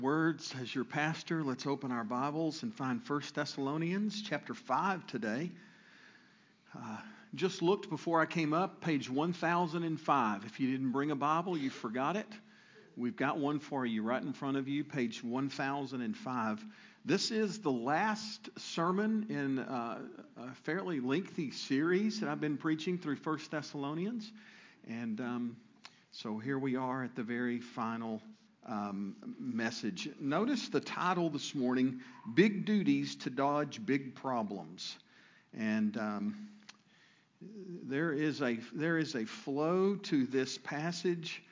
Words as your pastor, let's open our Bibles and find 1 Thessalonians chapter 5 today. Just looked before I came up, page 1005. If you didn't bring a Bible, you forgot it. We've got one for you right in front of you, page 1005. This is the last sermon in a fairly lengthy series that I've been preaching through 1 Thessalonians. And so here we are at the very final message. Notice the title this morning, Big Duties to Dodge Big Problems. And there is a flow to this passage,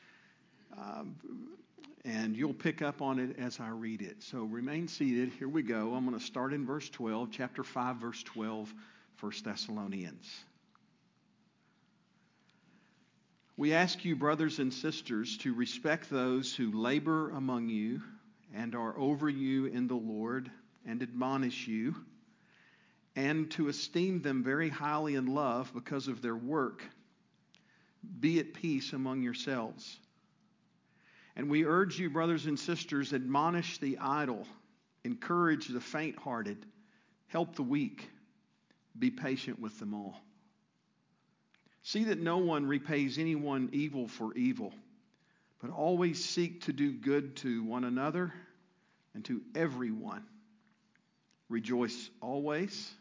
and you'll pick up on it as I read it. So remain seated. Here we go. I'm going to start in verse 12, chapter 5, verse 12, 1 Thessalonians. We ask you, brothers and sisters, to respect those who labor among you and are over you in the Lord and admonish you, and to esteem them very highly in love because of their work. Be at peace among yourselves. And we urge you, brothers and sisters, admonish the idle, encourage the faint-hearted, help the weak, be patient with them all. See that no one repays anyone evil for evil, but always seek to do good to one another and to everyone. Rejoice always.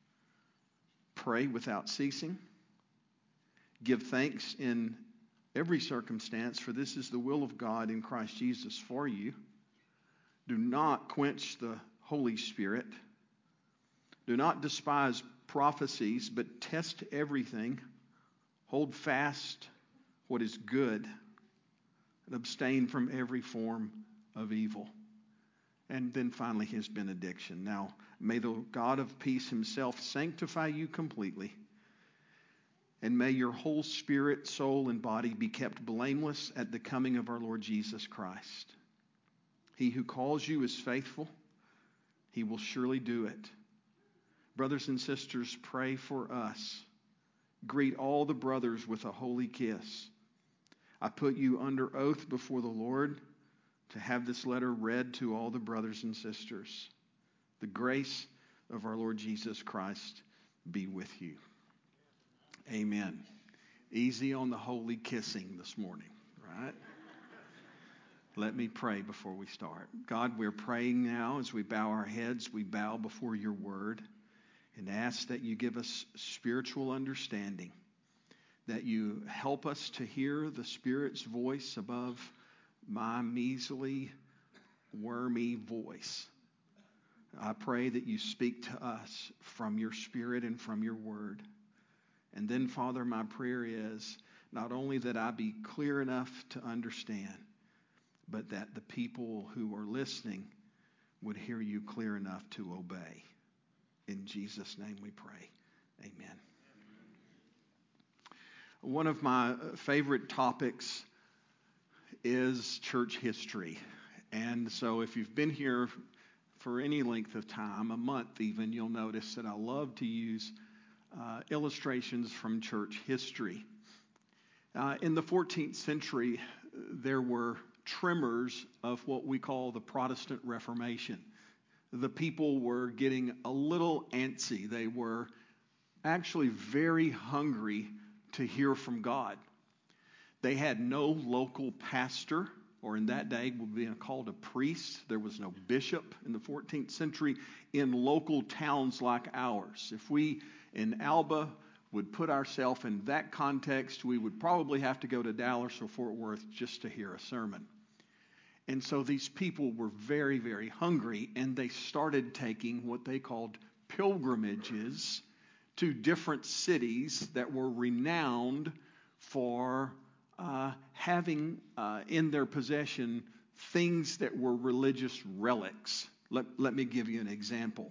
Pray without ceasing. Give thanks in every circumstance, for this is the will of God in Christ Jesus for you. Do not quench the Holy Spirit. Do not despise prophecies, but test everything. Hold fast what is good and abstain from every form of evil. And then finally his benediction. Now, may the God of peace himself sanctify you completely, and may your whole spirit, soul, and body be kept blameless at the coming of our Lord Jesus Christ. He who calls you is faithful. He will surely do it. Brothers and sisters, pray for us. Greet all the brothers with a holy kiss. I put you under oath before the Lord to have this letter read to all the brothers and sisters. The grace of our Lord Jesus Christ be with you. Amen. Easy on the holy kissing this morning, right? Let me pray before we start. God, we're praying now as we bow our heads. We bow before your word and ask that you give us spiritual understanding, that you help us to hear the Spirit's voice above my measly, wormy voice. I pray that you speak to us from your Spirit and from your word. And then, Father, my prayer is not only that I be clear enough to understand, but that the people who are listening would hear you clear enough to obey. In Jesus' name we pray. Amen. One of my favorite topics is church history. And so if you've been here for any length of time, a month even, you'll notice that I love to use illustrations from church history. In the 14th century, there were tremors of what we call the Protestant Reformation. The people were getting a little antsy. They were actually very hungry to hear from God. They had no local pastor, or in that day would be called a priest. There was no bishop in the 14th century in local towns like ours. If we in Alba would put ourselves in that context, we would probably have to go to Dallas or Fort Worth just to hear a sermon. And so these people were very, very hungry, and they started taking what they called pilgrimages to different cities that were renowned for having in their possession things that were religious relics. Let me give you an example.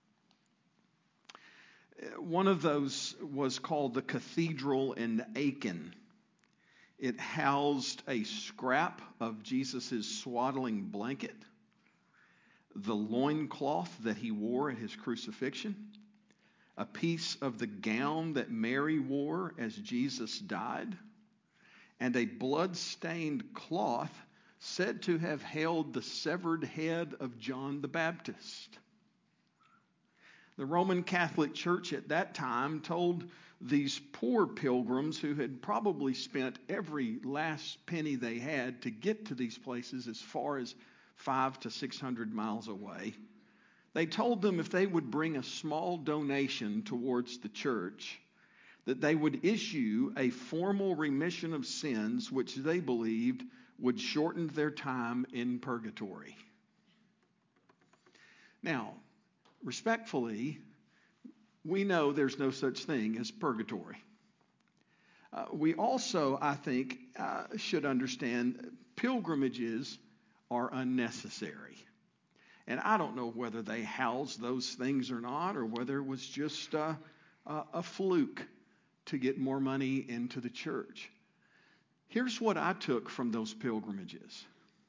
One of those was called the Cathedral in Aachen. It housed a scrap of Jesus' swaddling blanket, the loincloth that he wore at his crucifixion, a piece of the gown that Mary wore as Jesus died, and a blood-stained cloth said to have held the severed head of John the Baptist. The Roman Catholic Church at that time told these poor pilgrims who had probably spent every last penny they had to get to these places as far as 500 to 600 miles away. They told them if they would bring a small donation towards the church, that they would issue a formal remission of sins which they believed would shorten their time in purgatory. Now, respectfully, we know there's no such thing as purgatory. We also, I think, should understand pilgrimages are unnecessary. And I don't know whether they housed those things or not, or whether it was just a fluke to get more money into the church. Here's what I took from those pilgrimages.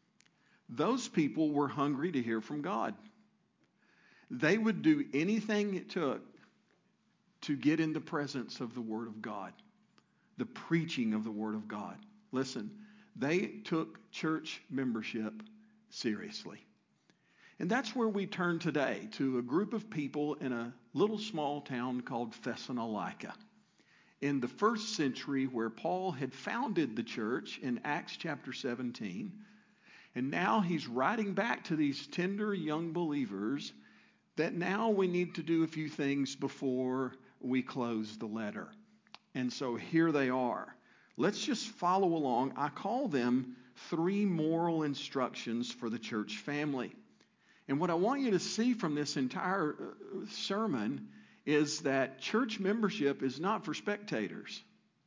Those people were hungry to hear from God. They would do anything it took to get in the presence of the Word of God, the preaching of the Word of God. Listen, they took church membership seriously. And that's where we turn today, to a group of people in a little small town called Thessalonica. In the first century, where Paul had founded the church in Acts chapter 17, and now he's writing back to these tender young believers that now we need to do a few things before we close the letter. And so here they are. Let's just follow along. I call them 3 moral instructions for the church family. And what I want you to see from this entire sermon is that church membership is not for spectators.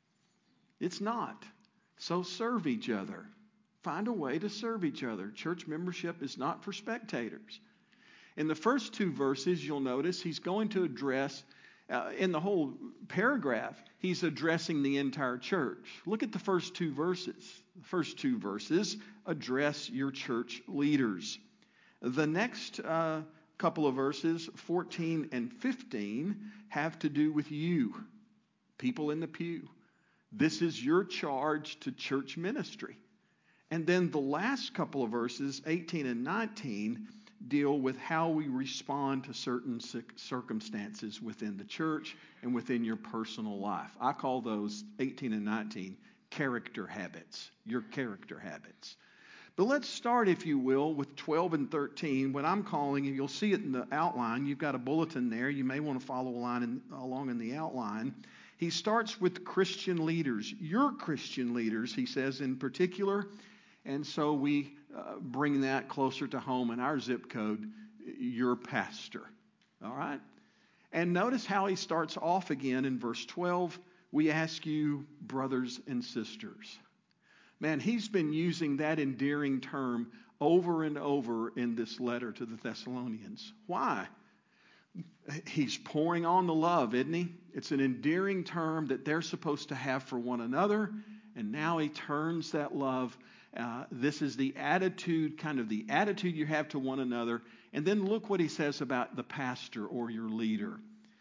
It's not. So serve each other. Find a way to serve each other. Church membership is not for spectators. In the first 2 verses, you'll notice he's going to address, in the whole paragraph, he's addressing the entire church. Look at the first 2 verses. The first 2 verses address your church leaders. The next couple of verses, 14 and 15, have to do with you, people in the pew. This is your charge to church ministry. And then the last couple of verses, 18 and 19, deal with how we respond to certain circumstances within the church and within your personal life. I call those 18 and 19 character habits, your character habits. But let's start, if you will, with 12 and 13, what I'm calling, and you'll see it in the outline. You've got a bulletin there. You may want to follow along in the outline. He starts with Christian leaders, your Christian leaders, he says in particular. And so we bring that closer to home in our zip code, your pastor. All right? And notice how he starts off again in verse 12. We ask you, brothers and sisters. Man, he's been using that endearing term over and over in this letter to the Thessalonians. Why? He's pouring on the love, isn't he? It's an endearing term that they're supposed to have for one another. And now he turns that love. This is the attitude, kind of the attitude you have to one another. And then look what he says about the pastor or your leader.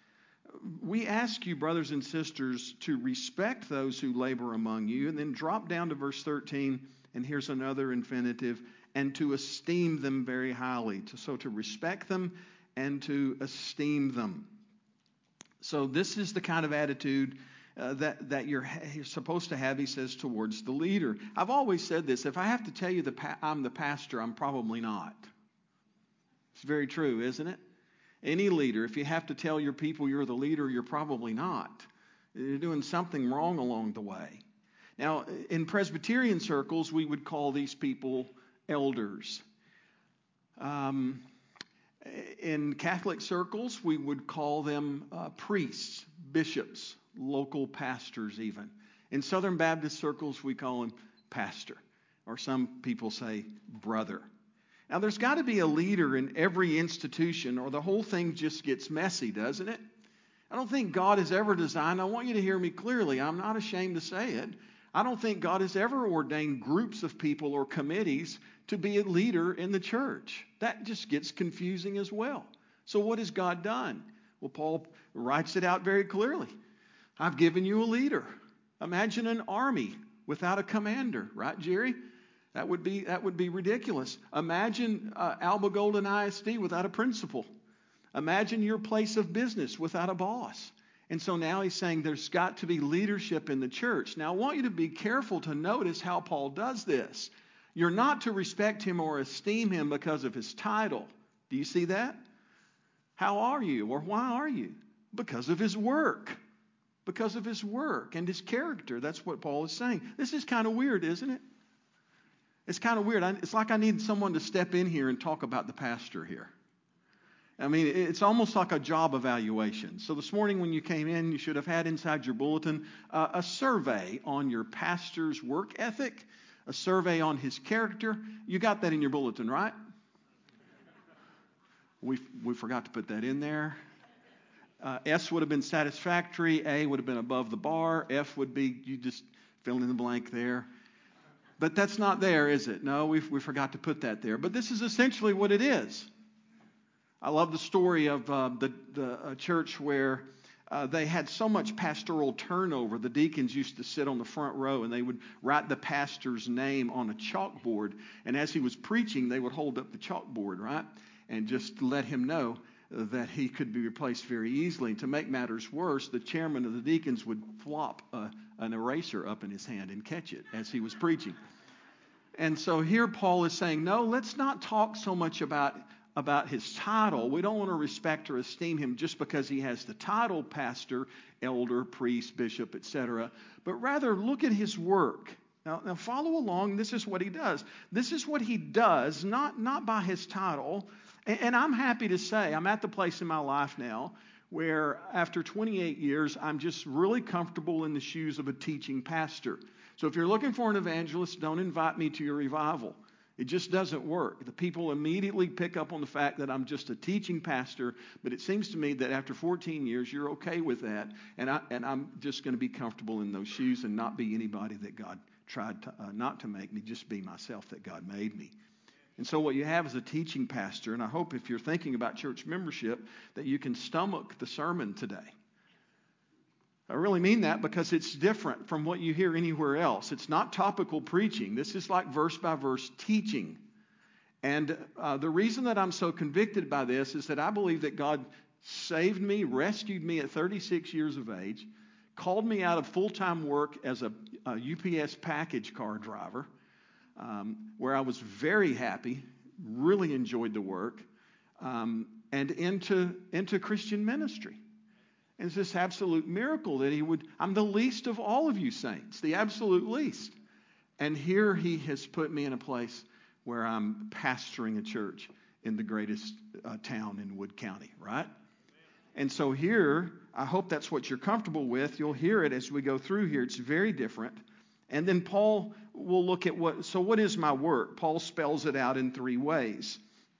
We ask you, brothers and sisters, to respect those who labor among you. And then drop down to verse 13, and here's another infinitive, and to esteem them very highly. So to respect them and to esteem them. So this is the kind of attitude that you're supposed to have, he says, towards the leader. I've always said this. If I have to tell you I'm the pastor, I'm probably not. It's very true, isn't it? Any leader, if you have to tell your people you're the leader, you're probably not. You're doing something wrong along the way. Now, in Presbyterian circles, we would call these people elders. In Catholic circles, we would call them priests, bishops, local pastors even. In Southern Baptist circles, we call him pastor, or some people say brother. Now, there's got to be a leader in every institution, or the whole thing just gets messy, doesn't it? I don't think God has ever designed, I want you to hear me clearly, I'm not ashamed to say it, I don't think God has ever ordained groups of people or committees to be a leader in the church. That just gets confusing as well. So what has God done? Well, Paul writes it out very clearly. I've given you a leader. Imagine an army without a commander, right, Jerry? That would be ridiculous. Imagine Alba Golden ISD without a principal. Imagine your place of business without a boss. And so now he's saying there's got to be leadership in the church. Now I want you to be careful to notice how Paul does this. You're not to respect him or esteem him because of his title. Do you see that? How are you, or why are you? Because of his work. Because of his work and his character. That's what Paul is saying. This is kind of weird, isn't it? It's kind of weird. It's like I need someone to step in here and talk about the pastor here. I mean, it's almost like a job evaluation. So this morning when you came in, you should have had inside your bulletin a survey on your pastor's work ethic, a survey on his character. You got that in your bulletin, right? We forgot to put that in there. S would have been satisfactory. A would have been above the bar. F would be, you just fill in the blank there. But that's not there, is it? No, we forgot to put that there. But this is essentially what it is. I love the story of the church where they had so much pastoral turnover. The deacons used to sit on the front row and they would write the pastor's name on a chalkboard. And as he was preaching, they would hold up the chalkboard, right? And just let him know that he could be replaced very easily. And to make matters worse, the chairman of the deacons would flop an eraser up in his hand and catch it as he was preaching. And so here Paul is saying, no, let's not talk so much about his title. We don't want to respect or esteem him just because he has the title pastor, elder, priest, bishop, etc. But rather look at his work. Now follow along. This is what he does. This is what he does, not by his title. And I'm happy to say I'm at the place in my life now where after 28 years, I'm just really comfortable in the shoes of a teaching pastor. So if you're looking for an evangelist, don't invite me to your revival. It just doesn't work. The people immediately pick up on the fact that I'm just a teaching pastor, but it seems to me that after 14 years, you're okay with that, and I'm just going to be comfortable in those shoes and not be anybody that God tried not to make me, just be myself that God made me. And so what you have is a teaching pastor, and I hope if you're thinking about church membership that you can stomach the sermon today. I really mean that because it's different from what you hear anywhere else. It's not topical preaching. This is like verse by verse teaching. And the reason that I'm so convicted by this is that I believe that God saved me, rescued me at 36 years of age, called me out of full-time work as a UPS package car driver, where I was very happy, really enjoyed the work, and into Christian ministry. And it's this absolute miracle that I'm the least of all of you saints, the absolute least. And here he has put me in a place where I'm pastoring a church in the greatest town in Wood County, right? And so here, I hope that's what you're comfortable with. You'll hear it as we go through here. It's very different. And then Paul will look at what is my work? Paul spells it out in 3 ways.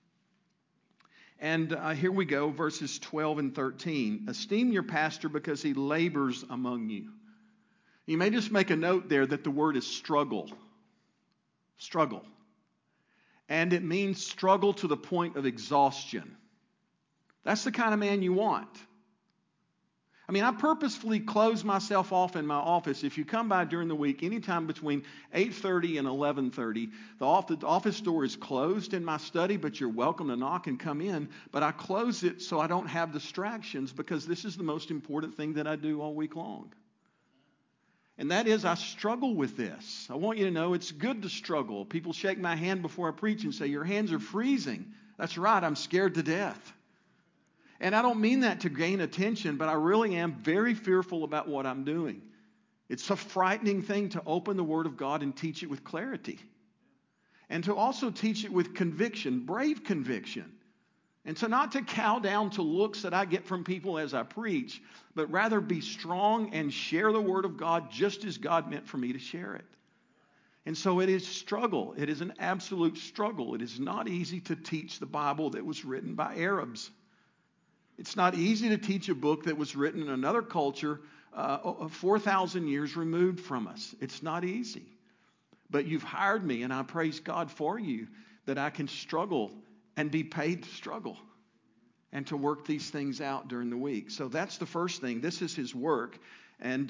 And here we go, verses 12 and 13. Esteem your pastor because he labors among you. You may just make a note there that the word is struggle. Struggle. And it means struggle to the point of exhaustion. That's the kind of man you want. I mean, I purposefully close myself off in my office. If you come by during the week, anytime between 8:30 and 11:30, the office door is closed in my study, but you're welcome to knock and come in. But I close it so I don't have distractions because this is the most important thing that I do all week long. And that is I struggle with this. I want you to know it's good to struggle. People shake my hand before I preach and say, your hands are freezing. That's right, I'm scared to death. And I don't mean that to gain attention, but I really am very fearful about what I'm doing. It's a frightening thing to open the Word of God and teach it with clarity. And to also teach it with conviction, brave conviction. And so not to cow down to looks that I get from people as I preach, but rather be strong and share the Word of God just as God meant for me to share it. And so it is struggle. It is an absolute struggle. It is not easy to teach the Bible that was written by Arabs. It's not easy to teach a book that was written in another culture 4,000 years removed from us. It's not easy. But you've hired me, and I praise God for you that I can struggle and be paid to struggle and to work these things out during the week. So that's the first thing. This is his work. And,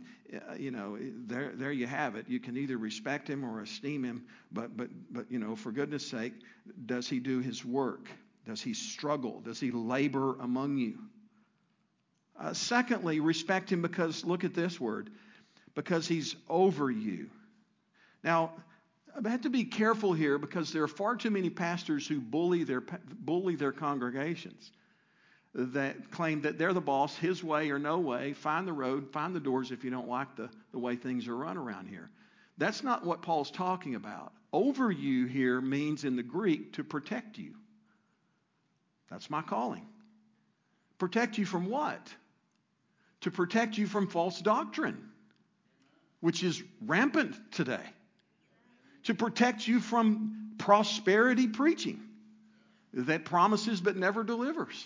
there you have it. You can either respect him or esteem him, but for goodness sake, does he do his work? Does he struggle? Does he labor among you? Secondly, respect him because, look at this word, because he's over you. Now, I have to be careful here because there are far too many pastors who bully their congregations, that claim that they're the boss, his way or no way, find the road, find the doors if you don't like the way things are run around here. That's not what Paul's talking about. Over you here means in the Greek to protect you. That's my calling. Protect you from what? To protect you from false doctrine, which is rampant today. To protect you from prosperity preaching that promises but never delivers.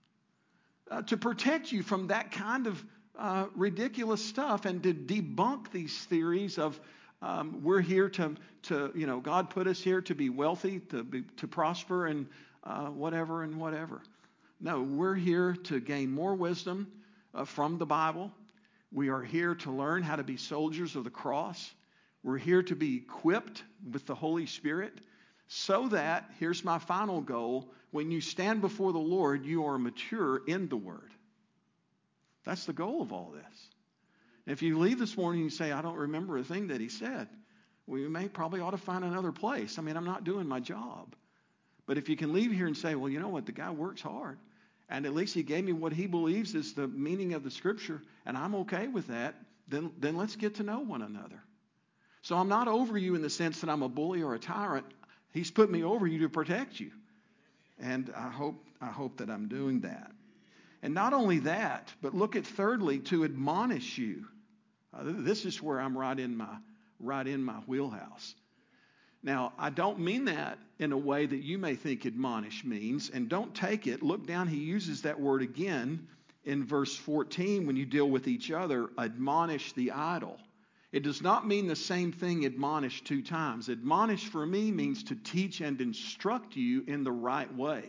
To protect you from that kind of ridiculous stuff, and to debunk these theories of we're here to God put us here to be wealthy, to prosper, and whatever. No, we're here to gain more wisdom from the Bible. We are here to learn how to be soldiers of the cross. We're here to be equipped with the Holy Spirit so that, here's my final goal, when you stand before the Lord, you are mature in the Word. That's the goal of all this. If you leave this morning and you say, I don't remember a thing that he said, well, you probably ought to find another place. I mean, I'm not doing my job. But if you can leave here and say, well, you know what, the guy works hard, and at least he gave me what he believes is the meaning of the Scripture, and I'm okay with that, then let's get to know one another. So I'm not over you in the sense that I'm a bully or a tyrant. He's put me over you to protect you. And I hope that I'm doing that. And not only that, but look at thirdly, to admonish you. This is where I'm right in my wheelhouse. Now, I don't mean that in a way that you may think admonish means, and don't take it. Look down, he uses that word again in verse 14 when you deal with each other, admonish the idle. It does not mean the same thing, admonish 2 times. Admonish for me means to teach and instruct you in the right way,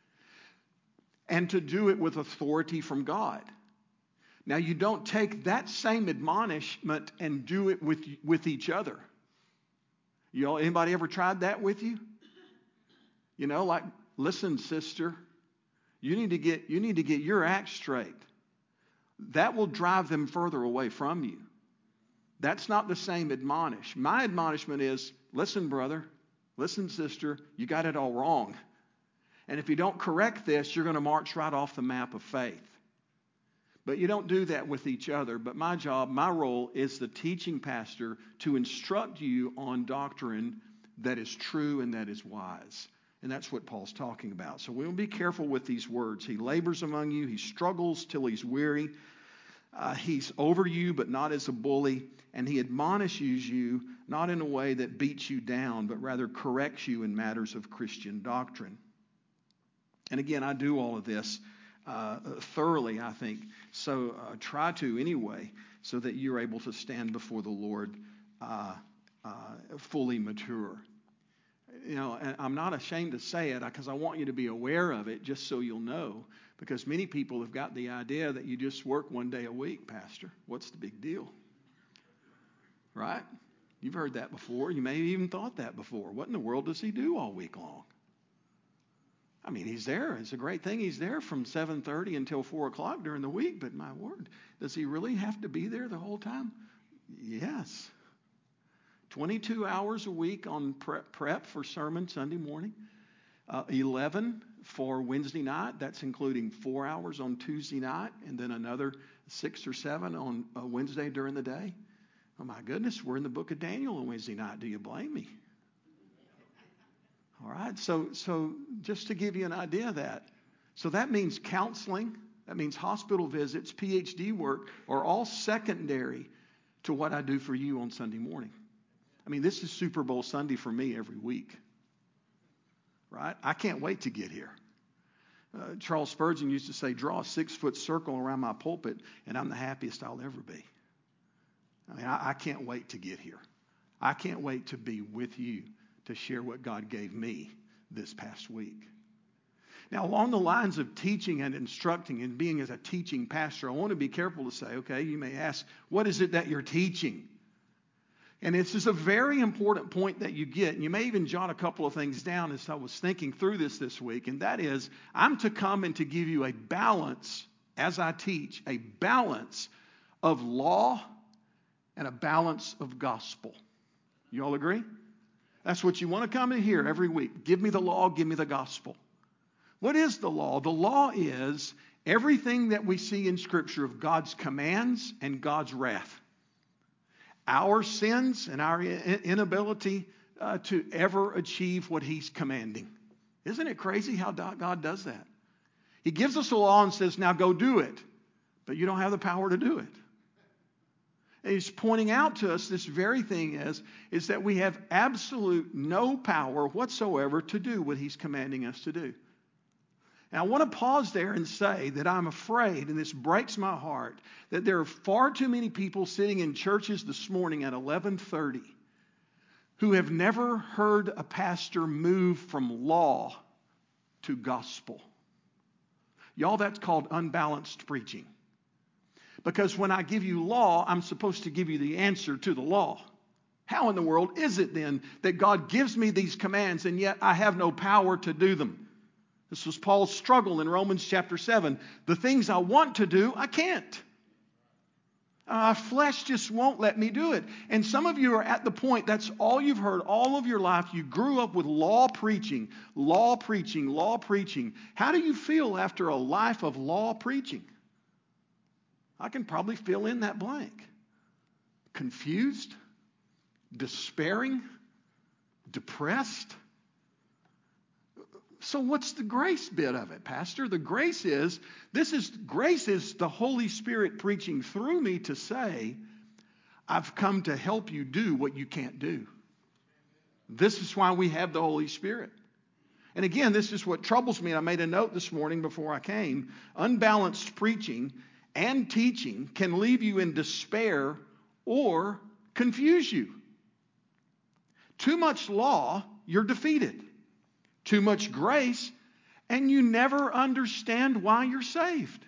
and to do it with authority from God. Now, you don't take that same admonishment and do it with each other. Anybody ever tried that with you? Like, listen, sister, you need to get your act straight. That will drive them further away from you. That's not the same admonish. My admonishment is, listen, brother, listen, sister, you got it all wrong. And if you don't correct this, you're going to march right off the map of faith. But you don't do that with each other. But my job, my role is the teaching pastor to instruct you on doctrine that is true and that is wise. And that's what Paul's talking about. So we'll be careful with these words. He labors among you. He struggles till he's weary. He's over you, but not as a bully. And he admonishes you not in a way that beats you down, but rather corrects you in matters of Christian doctrine. And again, I do all of this thoroughly, I think. So try to anyway, so that you're able to stand before the Lord fully mature. And I'm not ashamed to say it because I want you to be aware of it, just so you'll know. Because many people have got the idea that you just work one day a week, Pastor. What's the big deal? Right? You've heard that before. You may have even thought that before. What in the world does he do all week long? I mean, he's there. It's a great thing he's there from 7:30 until 4 o'clock during the week. But my word, does he really have to be there the whole time? Yes. 22 hours a week on prep for sermon Sunday morning. 11 for Wednesday night. That's including 4 hours on Tuesday night, and then another 6 or 7 on Wednesday during the day. Oh my goodness, we're in the book of Daniel on Wednesday night. Do you blame me? All right, so just to give you an idea of that. So that means counseling, that means hospital visits, PhD work are all secondary to what I do for you on Sunday morning. I mean, this is Super Bowl Sunday for me every week. Right? I can't wait to get here. Charles Spurgeon used to say, draw a 6-foot circle around my pulpit, and I'm the happiest I'll ever be. I mean, I can't wait to get here. I can't wait to be with you to share what God gave me this past week. Now, along the lines of teaching and instructing and being as a teaching pastor, I want to be careful to say, okay, you may ask, what is it that you're teaching? And this is a very important point that you get. And you may even jot a couple of things down as I was thinking through this week. And that is, I'm to come and to give you a balance as I teach, a balance of law and a balance of gospel. You all agree? That's what you want to come and hear every week. Give me the law, give me the gospel. What is the law? The law is everything that we see in Scripture of God's commands and God's wrath. Our sins and our inability to ever achieve what He's commanding. Isn't it crazy how God does that? He gives us a law and says, now go do it. But you don't have the power to do it. And He's pointing out to us this very thing is that we have absolute no power whatsoever to do what He's commanding us to do. Now, I want to pause there and say that I'm afraid, and this breaks my heart, that there are far too many people sitting in churches this morning at 11:30 who have never heard a pastor move from law to gospel. Y'all, that's called unbalanced preaching. Because when I give you law, I'm supposed to give you the answer to the law. How in the world is it then that God gives me these commands and yet I have no power to do them? This was Paul's struggle in Romans chapter 7. The things I want to do, I can't. My flesh just won't let me do it. And some of you are at the point, that's all you've heard all of your life. You grew up with law preaching, law preaching, law preaching. How do you feel after a life of law preaching? I can probably fill in that blank. Confused, despairing, depressed. So what's the grace bit of it, Pastor? The grace is the Holy Spirit preaching through me to say, I've come to help you do what you can't do. This is why we have the Holy Spirit. And again, this is what troubles me. And I made a note this morning before I came. Unbalanced preaching and teaching can leave you in despair or confuse you. Too much law, you're defeated. Too much grace, and you never understand why you're saved.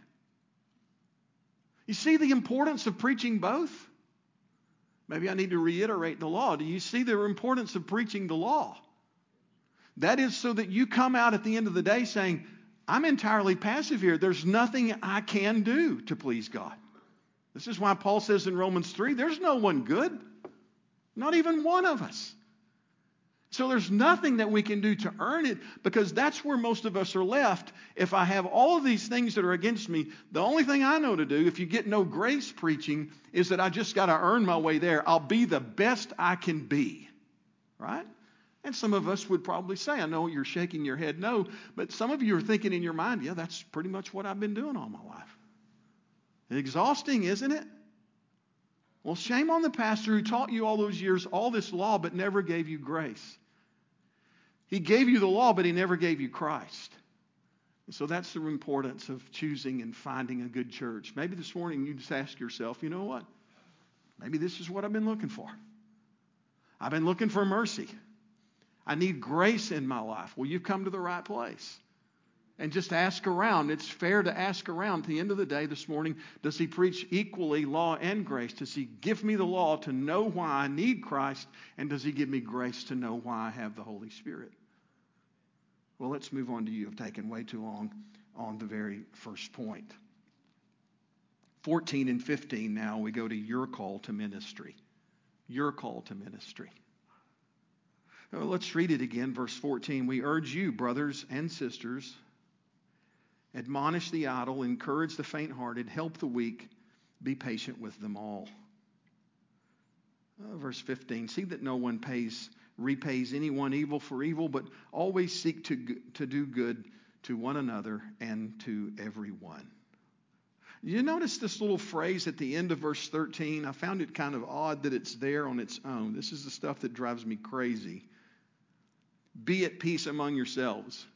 You see the importance of preaching both? Maybe I need to reiterate the law. Do you see the importance of preaching the law? That is so that you come out at the end of the day saying, I'm entirely passive here. There's nothing I can do to please God. This is why Paul says in Romans 3, there's no one good. Not even one of us. So there's nothing that we can do to earn it, because that's where most of us are left. If I have all of these things that are against me, the only thing I know to do, if you get no grace preaching, is that I just got to earn my way there. I'll be the best I can be. Right? And some of us would probably say, I know you're shaking your head no, but some of you are thinking in your mind, yeah, that's pretty much what I've been doing all my life. Exhausting, isn't it? Well, shame on the pastor who taught you all those years all this law but never gave you grace. He gave you the law, but He never gave you Christ. And so that's the importance of choosing and finding a good church. Maybe this morning you just ask yourself, you know what? Maybe this is what I've been looking for. I've been looking for mercy. I need grace in my life. Well, you've come to the right place. And just ask around. It's fair to ask around. At the end of the day this morning, does He preach equally law and grace? Does He give me the law to know why I need Christ? And does He give me grace to know why I have the Holy Spirit? Well, let's move on to you. I've taken way too long on the very first point. 14 and 15 now, we go to your call to ministry. Your call to ministry. Well, let's read it again, verse 14. We urge you, brothers and sisters, admonish the idle, encourage the faint-hearted, help the weak, be patient with them all. Verse 15, see that no one repays anyone evil for evil, but always seek to do good to one another and to everyone. You notice this little phrase at the end of verse 13? I found it kind of odd that it's there on its own. This is the stuff that drives me crazy. Be at peace among yourselves.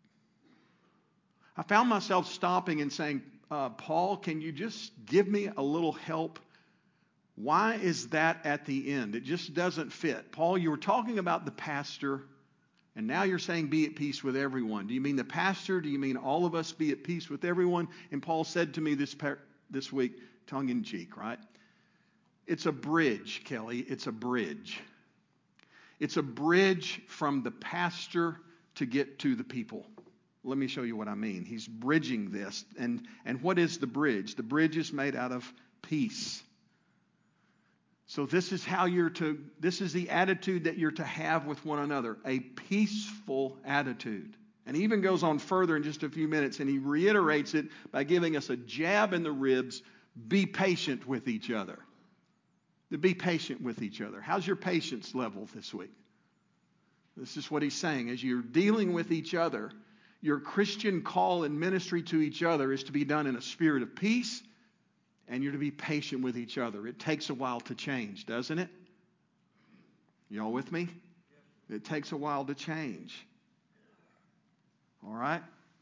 I found myself stopping and saying, Paul, can you just give me a little help? Why is that at the end? It just doesn't fit. Paul, you were talking about the pastor And now you're saying be at peace with everyone. Do you mean the pastor? Do you mean all of us be at peace with everyone? And Paul said to me this week, tongue in cheek, right? It's a bridge, Kelly. It's a bridge. It's a bridge from the pastor to get to the people. Let me show you what I mean. He's bridging this. And what is the bridge? The bridge is made out of peace. So this is the attitude that you're to have with one another, a peaceful attitude. And he even goes on further in just a few minutes, and he reiterates it by giving us a jab in the ribs. Be patient with each other. To be patient with each other. How's your patience level this week? This is what he's saying. As you're dealing with each other, your Christian call and ministry to each other is to be done in a spirit of peace, and you're to be patient with each other. It takes a while to change, doesn't it? You all with me? It takes a while to change. All right?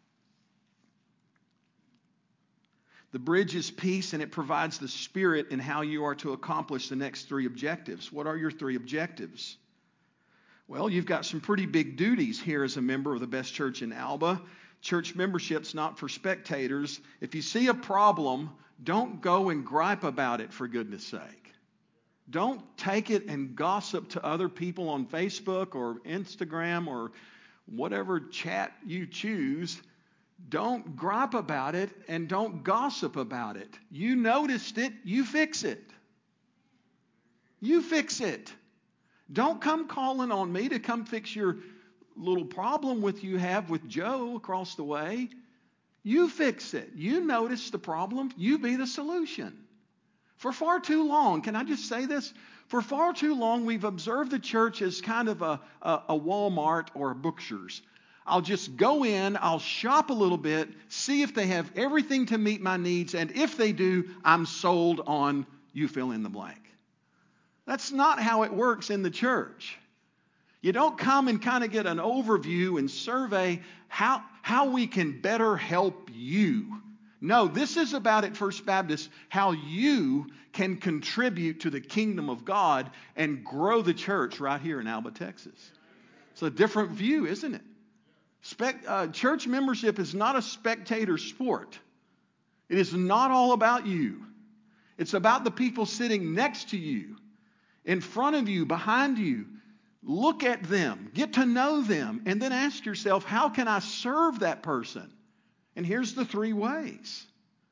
The bridge is peace, and it provides the spirit in how you are to accomplish the next three objectives. What are your three objectives? Well, you've got some pretty big duties here as a member of the best church in Alba. Church membership's not for spectators. If you see a problem, don't go and gripe about it, for goodness sake. Don't take it and gossip to other people on Facebook or Instagram or whatever chat you choose. Don't gripe about it and don't gossip about it. You noticed it, you fix it. You fix it. Don't come calling on me to come fix your little problem you have with Joe across the way. You fix it. You notice the problem. You be the solution. For far too long, can I just say this? For far too long, we've observed the church as kind of a Walmart or a Booksher's. I'll just go in, I'll shop a little bit, see if they have everything to meet my needs, and if they do, I'm sold on you fill in the blank. That's not how it works in the church. You don't come and kind of get an overview and survey how we can better help you. No, this is about at First Baptist how you can contribute to the kingdom of God and grow the church right here in Alba, Texas. It's a different view, isn't it? Church membership is not a spectator sport. It is not all about you. It's about the people sitting next to you, in front of you, behind you. Look at them, get to know them, and then ask yourself, how can I serve that person? And here's the three ways.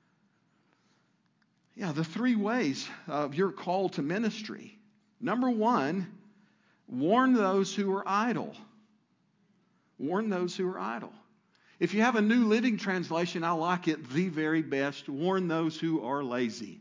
Yeah, the three ways of your call to ministry. Number one, warn those who are idle. Warn those who are idle. If you have a New Living Translation, I like it the very best. Warn those who are lazy.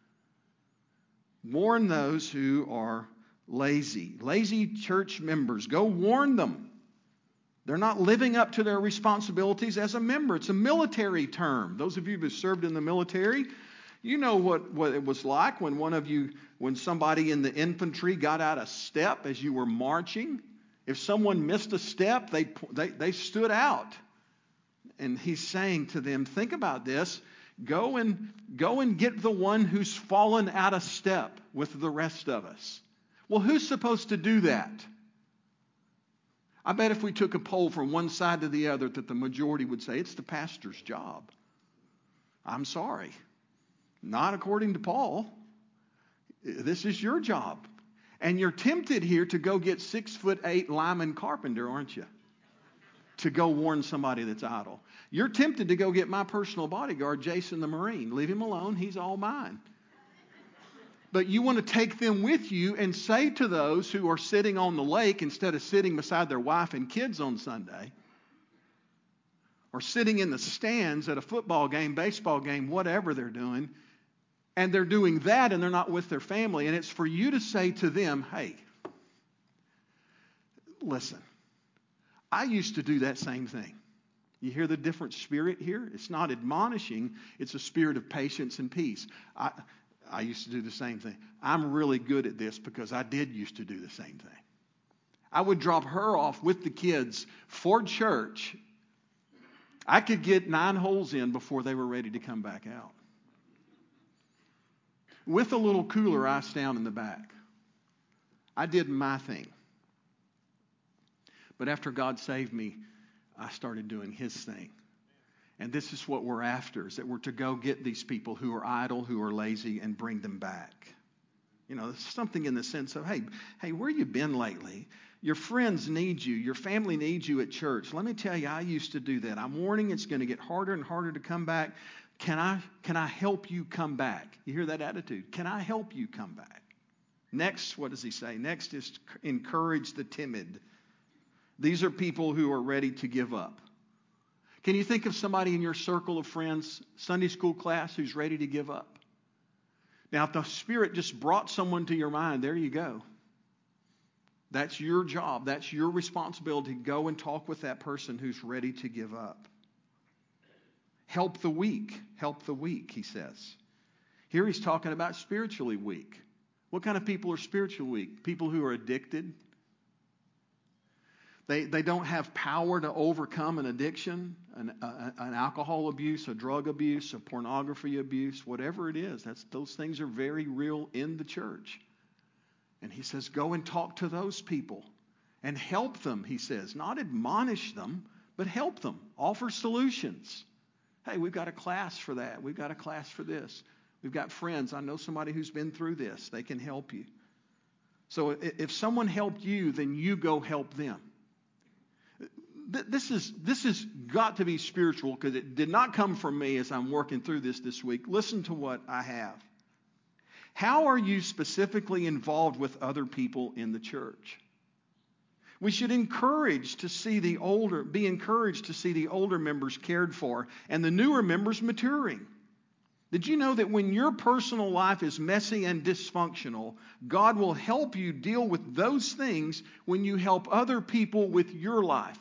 Warn those who are lazy. Lazy church members. Go warn them. They're not living up to their responsibilities as a member. It's a military term. Those of you who have served in the military, you know what it was like when somebody in the infantry got out of step as you were marching. If someone missed a step, they stood out. And he's saying to them, think about this. Go and get the one who's fallen out of step with the rest of us. Well, who's supposed to do that? I bet if we took a poll from one side to the other that the majority would say it's the pastor's job. I'm sorry. Not according to Paul. This is your job. And you're tempted here to go get 6'8" Lyman Carpenter, aren't you? To go warn somebody that's idle. You're tempted to go get my personal bodyguard, Jason the Marine. Leave him alone. He's all mine. But you want to take them with you and say to those who are sitting on the lake instead of sitting beside their wife and kids on Sunday, or sitting in the stands at a football game, baseball game, whatever they're doing, and they're doing that and they're not with their family, and it's for you to say to them, hey, listen, I used to do that same thing. You hear the different spirit here? It's not admonishing. It's a spirit of patience and peace. I used to do the same thing. I'm really good at this because I did used to do the same thing. I would drop her off with the kids for church. I could get 9 holes in before they were ready to come back out. With a little cooler ice down in the back. I did my thing. But after God saved me, I started doing His thing. And this is what we're after, is that we're to go get these people who are idle, who are lazy, and bring them back. You know, something in the sense of, hey, where you been lately? Your friends need you. Your family needs you at church. Let me tell you, I used to do that. I'm warning it's going to get harder and harder to come back. Can I help you come back? You hear that attitude? Can I help you come back? Next, what does he say? Next is encourage the timid. These are people who are ready to give up. Can you think of somebody in your circle of friends, Sunday school class, who's ready to give up? Now, if the Spirit just brought someone to your mind, there you go. That's your job. That's your responsibility to go and talk with that person who's ready to give up. Help the weak. Help the weak, he says. Here he's talking about spiritually weak. What kind of people are spiritually weak? People who are addicted. They don't have power to overcome an addiction, an alcohol abuse, a drug abuse, a pornography abuse, whatever it is. Those things are very real in the church. And he says, go and talk to those people and help them, he says. Not admonish them, but help them. Offer solutions. Hey, we've got a class for that. We've got a class for this. We've got friends. I know somebody who's been through this. They can help you. So if someone helped you, then you go help them. This has got to be spiritual because it did not come from me as I'm working through this week. Listen to what I have. How are you specifically involved with other people in the church? We should be encouraged to see the older members cared for and the newer members maturing. Did you know that when your personal life is messy and dysfunctional, God will help you deal with those things when you help other people with your life?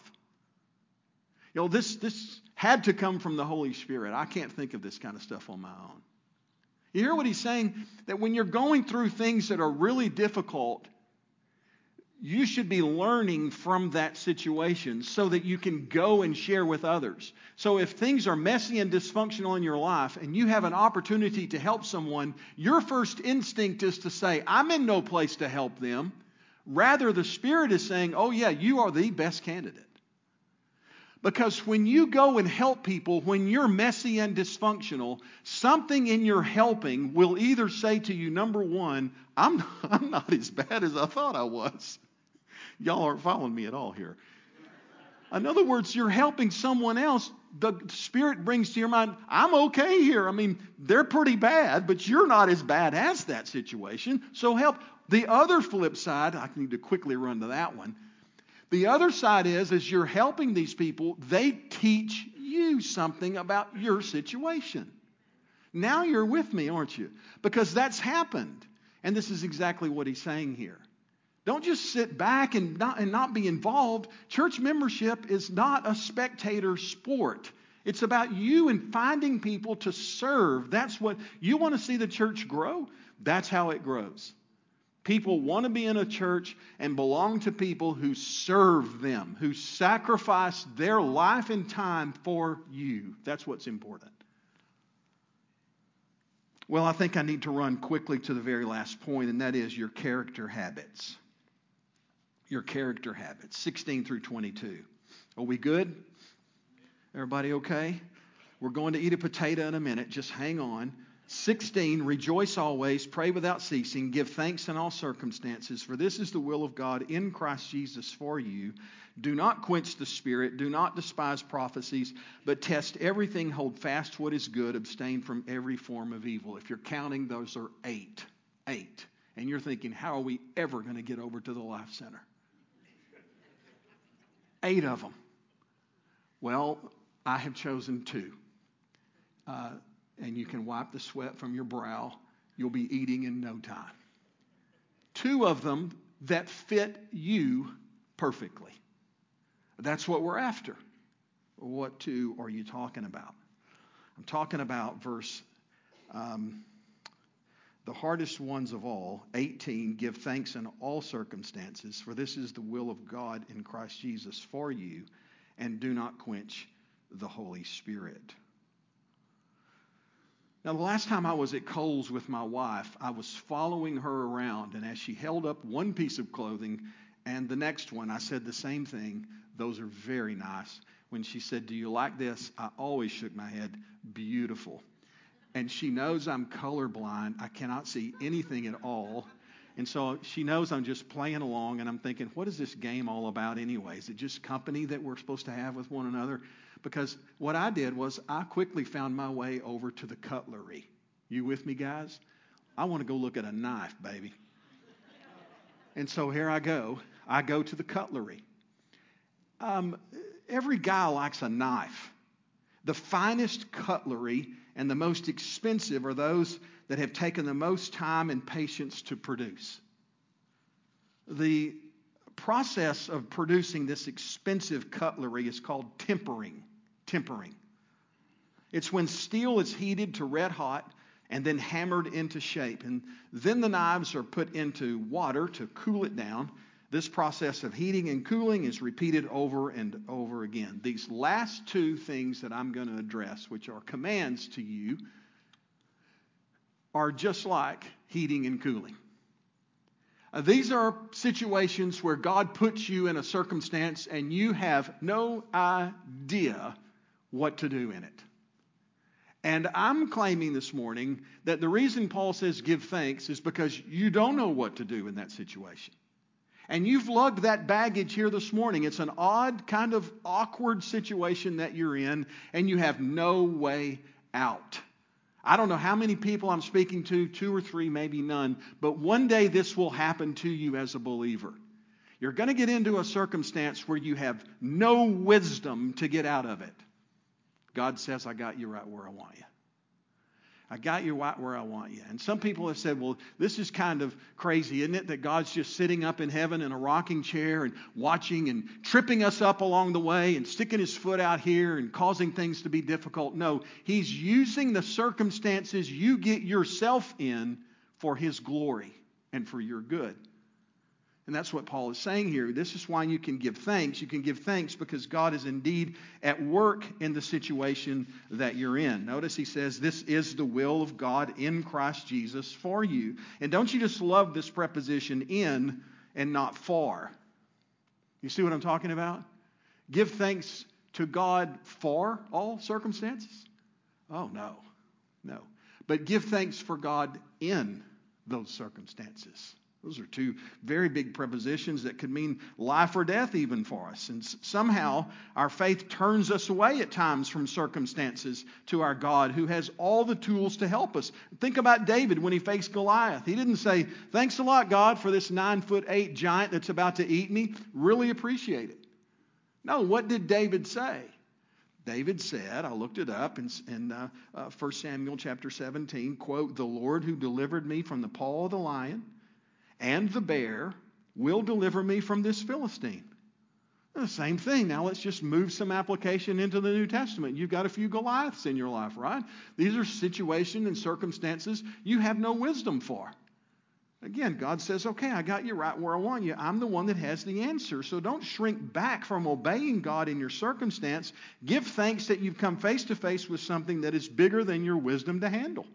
You know, this had to come from the Holy Spirit. I can't think of this kind of stuff on my own. You hear what he's saying? That when you're going through things that are really difficult, you should be learning from that situation so that you can go and share with others. So if things are messy and dysfunctional in your life and you have an opportunity to help someone, your first instinct is to say, I'm in no place to help them. Rather, the Spirit is saying, oh yeah, you are the best candidate. Because when you go and help people, when you're messy and dysfunctional, something in your helping will either say to you, number one, I'm not as bad as I thought I was. Y'all aren't following me at all here. In other words, you're helping someone else. The Spirit brings to your mind, I'm okay here. I mean, they're pretty bad, but you're not as bad as that situation. So help. The other flip side, I need to quickly run to that one. The other side is, as you're helping these people, they teach you something about your situation. Now you're with me, aren't you? Because that's happened. And this is exactly what he's saying here. Don't just sit back and not be involved. Church membership is not a spectator sport. It's about you and finding people to serve. That's what you want to see the church grow. That's how it grows. People want to be in a church and belong to people who serve them, who sacrifice their life and time for you. That's what's important. Well, I think I need to run quickly to the very last point, and that is your character habits. Your character habits, 16 through 22. Are we good? Everybody okay? We're going to eat a potato in a minute. Just hang on. 16, rejoice always, pray without ceasing, give thanks in all circumstances, for this is the will of God in Christ Jesus for you. Do not quench the Spirit, do not despise prophecies, but test everything, hold fast what is good, abstain from every form of evil. If you're counting, those are 8. 8. And you're thinking, how are we ever going to get over to the Life Center? 8 of them. Well, I have chosen 2. And you can wipe the sweat from your brow. You'll be eating in no time. 2 of them that fit you perfectly. That's what we're after. What 2 are you talking about? I'm talking about verse, the hardest ones of all, 18, give thanks in all circumstances, for this is the will of God in Christ Jesus for you, and do not quench the Holy Spirit. Now, the last time I was at Kohl's with my wife, I was following her around, and as she held up one piece of clothing, And the next one, I said the same thing. Those are very nice. When she said, do you like this? I always shook my head. Beautiful. And she knows I'm colorblind. I cannot see anything at all. And so she knows I'm just playing along, and I'm thinking, what is this game all about anyway? Is it just company that we're supposed to have with one another? Because what I did was I quickly found my way over to the cutlery. You with me, guys? I want to go look at a knife, baby. And so here I go. I go to the cutlery. Every guy likes a knife. The finest cutlery and the most expensive are those that have taken the most time and patience to produce. The process of producing this expensive cutlery is called tempering. Tempering. It's when steel is heated to red hot and then hammered into shape. And then the knives are put into water to cool it down. This process of heating and cooling is repeated over and over again. These last two things that I'm going to address, which are commands to you, are just like heating and cooling. These are situations where God puts you in a circumstance and you have no idea what to do in it. And I'm claiming this morning that the reason Paul says give thanks is because you don't know what to do in that situation. And you've lugged that baggage here this morning. It's an odd, kind of awkward situation that you're in, and you have no way out. I don't know how many people I'm speaking to, 2 or 3, maybe none, but one day this will happen to you as a believer. You're going to get into a circumstance where you have no wisdom to get out of it. God says, I got you right where I want you. I got you right where I want you. And some people have said, well, this is kind of crazy, isn't it? That God's just sitting up in heaven in a rocking chair and watching and tripping us up along the way and sticking his foot out here and causing things to be difficult. No, he's using the circumstances you get yourself in for his glory and for your good. And that's what Paul is saying here. This is why you can give thanks. You can give thanks because God is indeed at work in the situation that you're in. Notice he says, this is the will of God in Christ Jesus for you. And don't you just love this preposition in and not for? You see what I'm talking about? Give thanks to God for all circumstances? Oh, no. No. But give thanks for God in those circumstances. Those are two very big prepositions that could mean life or death even for us. And somehow our faith turns us away at times from circumstances to our God who has all the tools to help us. Think about David when he faced Goliath. He didn't say, thanks a lot, God, for this 9'8" giant that's about to eat me. Really appreciate it. No, what did David say? David said, I looked it up in 1 Samuel chapter 17, quote, the Lord who delivered me from the paw of the lion and the bear will deliver me from this Philistine. The same thing. Now let's just move some application into the New Testament. You've got a few Goliaths in your life, right? These are situations and circumstances you have no wisdom for. Again, God says, okay, I got you right where I want you. I'm the one that has the answer. So don't shrink back from obeying God in your circumstance. Give thanks that you've come face to face with something that is bigger than your wisdom to handle.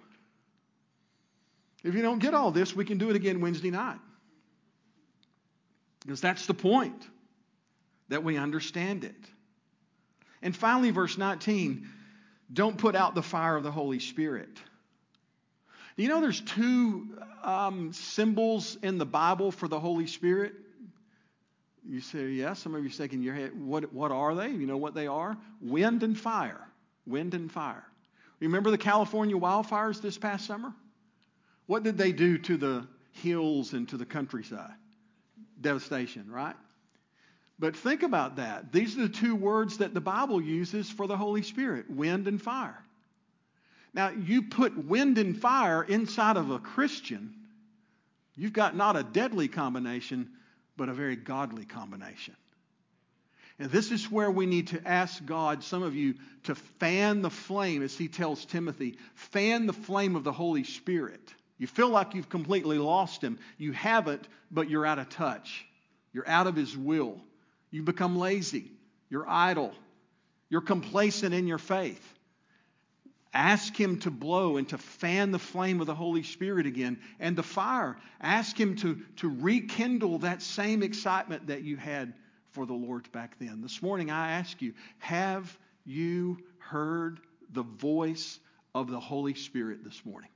If you don't get all this, we can do it again Wednesday night. Because that's the point, that we understand it. And finally, verse 19, don't put out the fire of the Holy Spirit. You know there's two symbols in the Bible for the Holy Spirit? You say, yeah, some of you are shaking your head. What are they? You know what they are? Wind and fire. Wind and fire. Remember the California wildfires this past summer? What did they do to the hills and to the countryside? Devastation, right? But think about that. These are the two words that the Bible uses for the Holy Spirit, wind and fire. Now, you put wind and fire inside of a Christian, you've got not a deadly combination, but a very godly combination. And this is where we need to ask God, some of you, to fan the flame, as he tells Timothy, fan the flame of the Holy Spirit. You feel like you've completely lost him. You haven't, but you're out of touch. You're out of his will. You've become lazy. You're idle. You're complacent in your faith. Ask Him to blow and to fan the flame of the Holy Spirit again. And the fire, ask Him to rekindle that same excitement that you had for the Lord back then. This morning I ask you, have you heard the voice of the Holy Spirit this morning?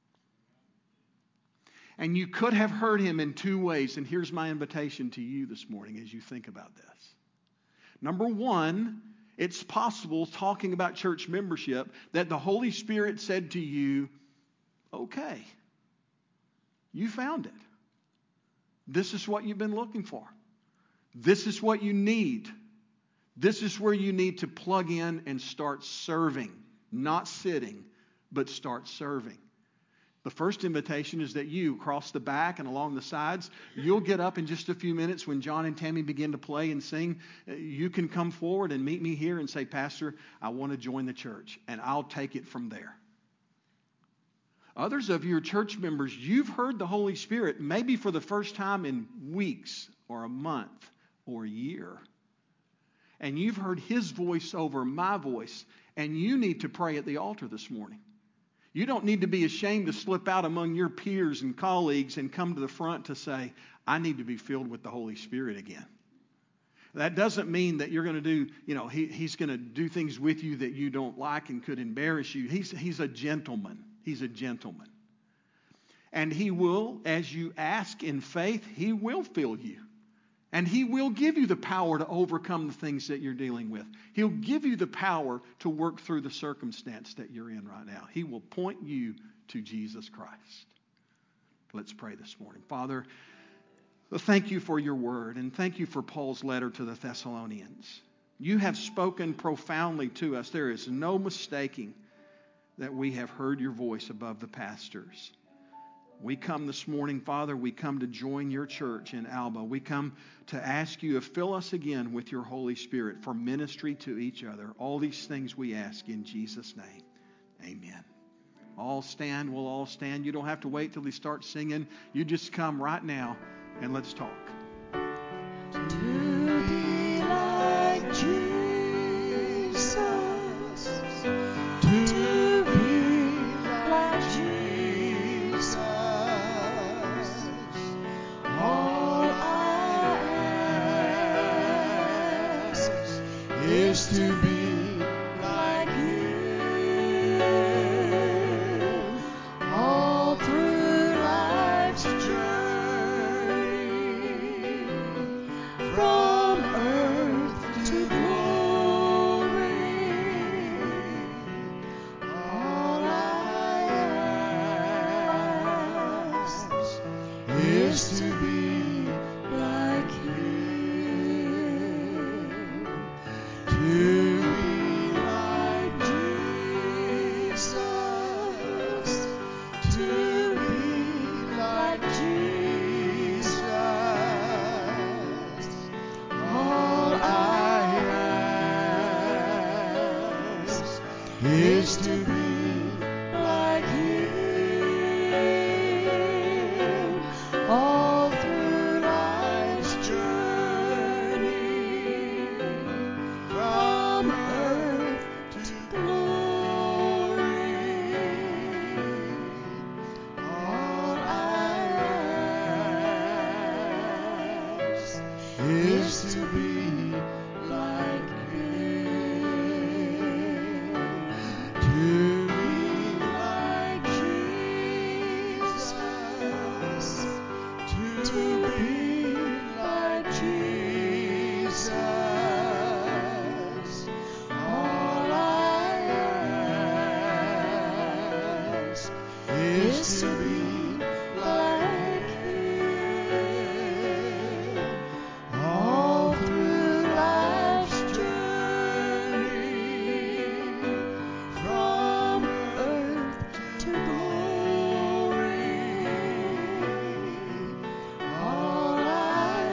And you could have heard Him in two ways. And here's my invitation to you this morning as you think about this. Number one, it's possible, talking about church membership, that the Holy Spirit said to you, okay, you found it. This is what you've been looking for. This is what you need. This is where you need to plug in and start serving. Not sitting, but start serving. The first invitation is that you, across the back and along the sides, you'll get up in just a few minutes when John and Tammy begin to play and sing. You can come forward and meet me here and say, Pastor, I want to join the church, and I'll take it from there. Others of you are church members. You've heard the Holy Spirit maybe for the first time in weeks or a month or a year. And you've heard His voice over my voice, and you need to pray at the altar this morning. You don't need to be ashamed to slip out among your peers and colleagues and come to the front to say, I need to be filled with the Holy Spirit again. That doesn't mean that you're going to do, He's going to do things with you that you don't like and could embarrass you. He's a gentleman. He's a gentleman. And He will, as you ask in faith, He will fill you. And He will give you the power to overcome the things that you're dealing with. He'll give you the power to work through the circumstance that you're in right now. He will point you to Jesus Christ. Let's pray this morning. Father, thank You for Your word, and thank You for Paul's letter to the Thessalonians. You have spoken profoundly to us. There is no mistaking that we have heard Your voice above the pastors. We come this morning, Father, we come to join Your church in Alba. We come to ask You to fill us again with Your Holy Spirit for ministry to each other. All these things we ask in Jesus' name. Amen. All stand. We'll all stand. You don't have to wait till we start singing. You just come right now and let's talk. To be like Jesus. To be like Jesus. All I ask is to be like You. All through life's journey, from earth to glory, all I ask is to be like Him, to be like Jesus, to be like Jesus. All I ask is to be like Him, all through life's journey, from earth to glory. All I ask is to be like Him, to be like Jesus, to be like Jesus. All I ask is to be like Him, all through life's journey, from earth to glory. All I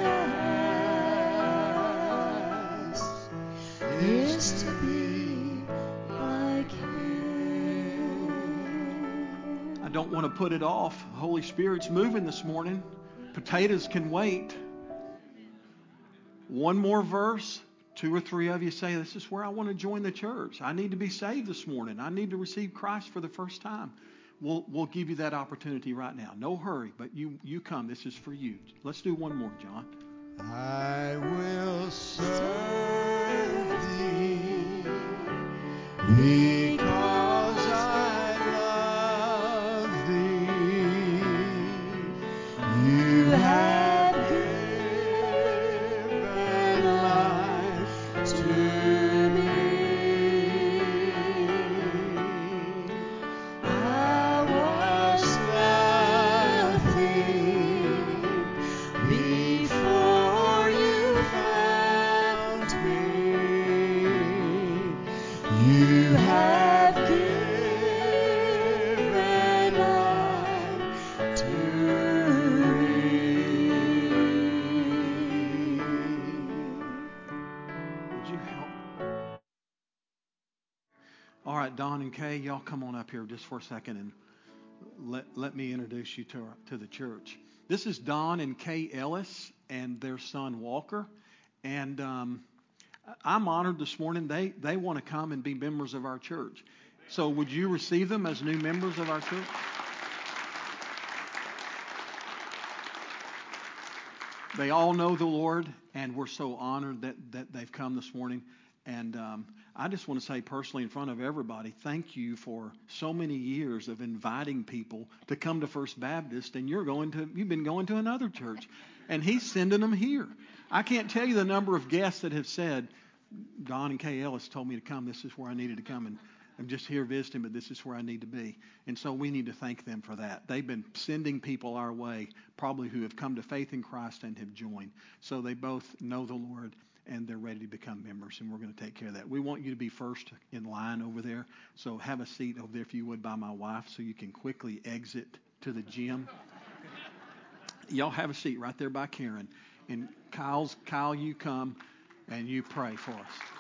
ask is to be like Him. I don't want to put it off. The Holy Spirit's moving this morning. Potatoes can wait. One more verse, 2 or 3 of you say, this is where I want to join the church. I need to be saved this morning. I need to receive Christ for the first time. We'll give you that opportunity right now. No hurry, but you come. This is for you. Let's do one more, John. I will serve thee because I love thee. You have given life to me. I was nothing before you found me. You have given life to me. Would you help? All right, Don and Kay, y'all come on up here just for a second and let me introduce you to the church. This is Don and Kay Ellis and their son Walker. And I'm honored this morning. They want to come and be members of our church. So would you receive them as new members of our church? They all know the Lord, and we're so honored that they've come this morning. And I just want to say personally in front of everybody, thank you for so many years of inviting people to come to First Baptist, and you've been going to another church, and he's sending them here. I can't tell you the number of guests that have said, Don and Kay Ellis told me to come. This is where I needed to come, and I'm just here visiting, but this is where I need to be. And so we need to thank them for that. They've been sending people our way, probably who have come to faith in Christ and have joined. So they both know the Lord, and they're ready to become members, and we're going to take care of that. We want you to be first in line over there. So have a seat over there, if you would, by my wife, so you can quickly exit to the gym. Y'all have a seat right there by Karen. And Kyle, you come and you pray for us.